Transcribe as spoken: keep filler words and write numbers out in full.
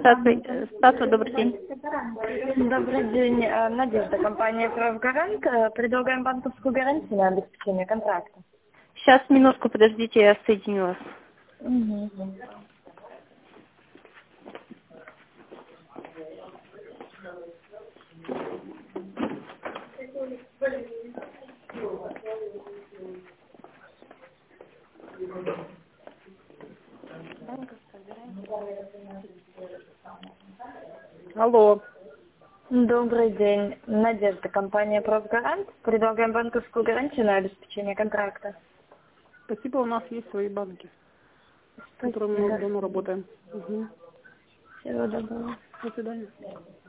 Здравствуйте, Здравствуй, добрый день. Добрый день, э, Надежда, компания «Правгарант». Э, Предлагаем банковскую гарантию на обеспечение контракта. Сейчас, минутку, подождите, я соединю вас. Угу. Алло. Добрый день, Надежда, компания «Правгарант». Предлагаем банковскую гарантию на обеспечение контракта. Спасибо, у нас есть свои банки, с которыми мы Спасибо. давно работаем. Угу. Всего доброго. До свидания.